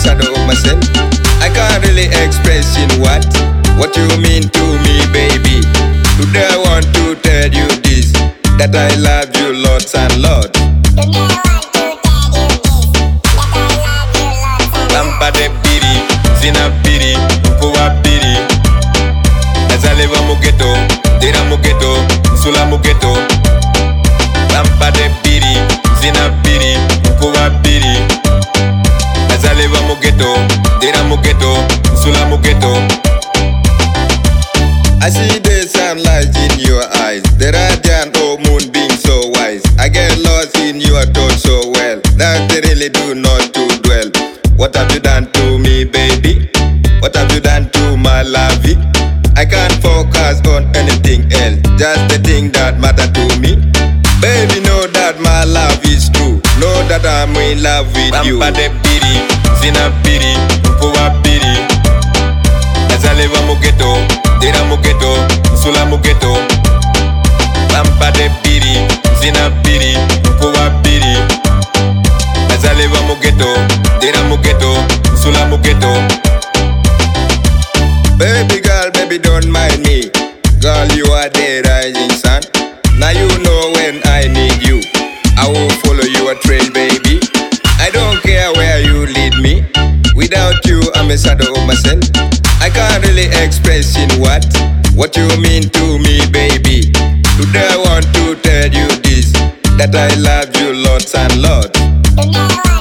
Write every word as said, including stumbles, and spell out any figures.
shadow of myself. I can't really express in what What you mean to me, baby. Today I want to tell you this, that I love you lots and lots. Lampa de biri, zina biri, kuwa biri. Nazaliwa mugeto, dira mugeto, nsula mugeto. Lampa de biri, zina biri, kuwa biri. Nazaliwa mugeto, dira mugeto, nsula mugeto. I see the sunlight in your eyes, the radiant old moon being so wise. I get lost in your thoughts so well, that they really do not to dwell. What have you done to me, baby? What have you done to my lovey? I can't focus on anything else, just the thing that matter to me. Baby, know that my love is true, know that I'm in love with you. Lampa de biri, zina biri, kuwa biri. Nazaliwa mugeto, dira mugeto, nsula mugeto. Lampa de biri, zina biri, kuwa biri. Nazaliwa mugeto, dira mugeto, nsula mugeto. Baby girl, baby don't mind me. Girl, you are the rising sun. Now you know when I need you, I will follow your trail, baby. I don't care where you lead me. Without you, I'm a shadow of myself. I can't really express in what What you mean to me, baby. Today I want to tell you this, that I love you lots and lots.